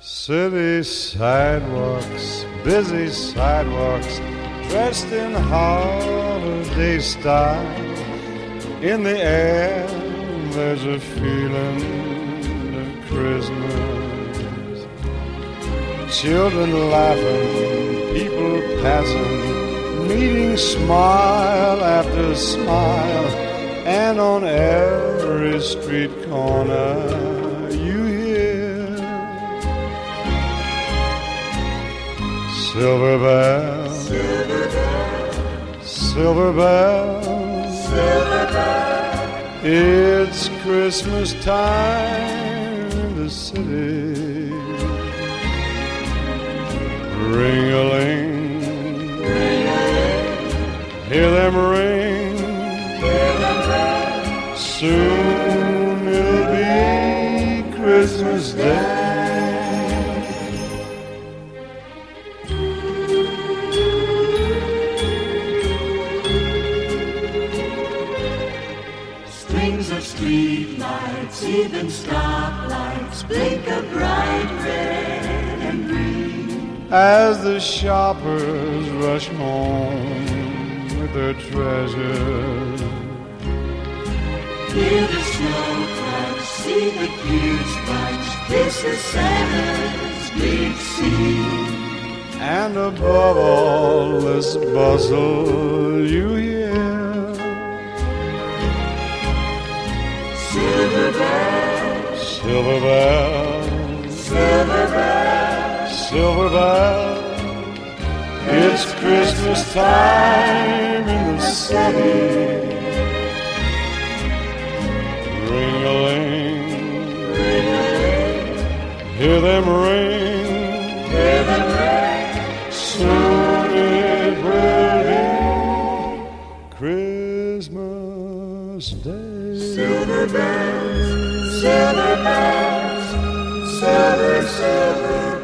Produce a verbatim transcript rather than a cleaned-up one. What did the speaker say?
City sidewalks, busy sidewalks, dressed in holiday style. In the air, there's a feeling of Christmas. Children laughing, people passing, meeting smile after smile. And on every street corner you hear silver bells, silver bells, silver bells, silver bells. It's Christmas time in the city. Ring-a-ling, Ring-a-ling, hear them ring. hear them ring. Soon it'll be Christmas Day. Strings of street lights, even stoplights, blink a bright red and green. As the shoppers rush home with their treasures, Hear the snow crunch, see the cute bunch. This is Santa's big scene. and above all this bustle you hear Silver bells, silver bells, silver bells. silver bells. It's Christmas time in the city. Ring-a-ling, Ring-a-ling, hear them ring. hear them ring. Soon it will be Christmas Day. Silver bells, silver bells, silver, silver